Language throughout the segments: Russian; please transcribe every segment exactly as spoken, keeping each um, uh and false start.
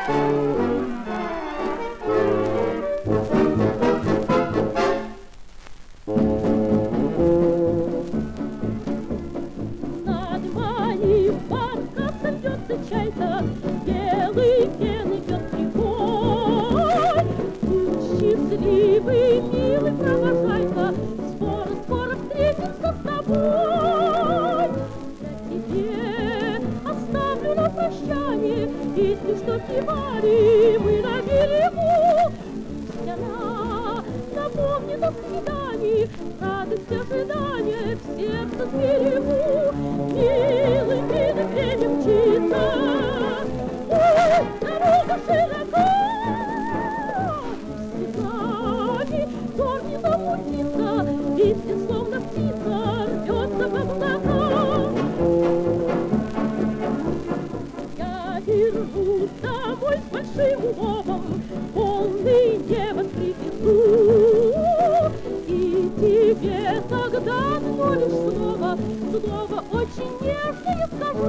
Чайка, белый фен идет прибой. Счастливый, милый провожайка, скоро-скоро встретимся с тобой. Я тебе оставлю на прощание песню, что певали мы на берегу. Пусть она напомнит о свидании, радость ожидания в сердце сберегу. Милый, милый, время мчится, ой, дорога широка. Слезами взор не замутится, песня, словно птица, рвется в облака. Я вернусь домой с большим уловом, полный девок привезу. И тебе тогда одно лишь слово, слово очень нежное скажу.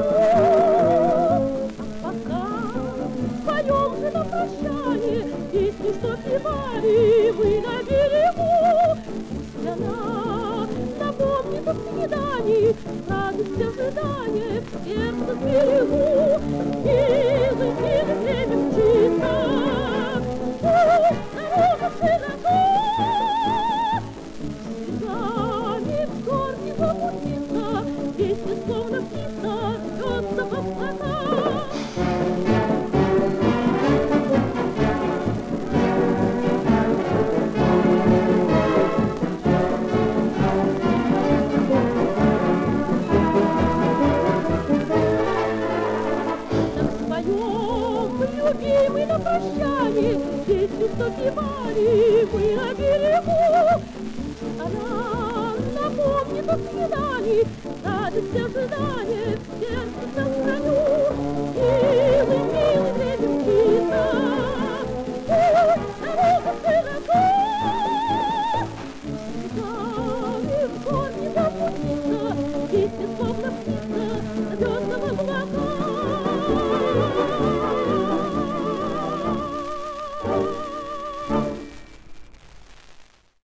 А пока споем же на прощание песню, что певали мы на берегу. Пусть она напомнит о свидании, радость ожидания в сердце сберегу. Милый, милый, время мчится, ой, дорога широка. Слезами взор не замутится, песня, словно птица, рвется в облака. Любимый, на прощание песню, что певали мы на берегу. Она напомнит о свидании, радость ожидания в сердце сохраню. Милый,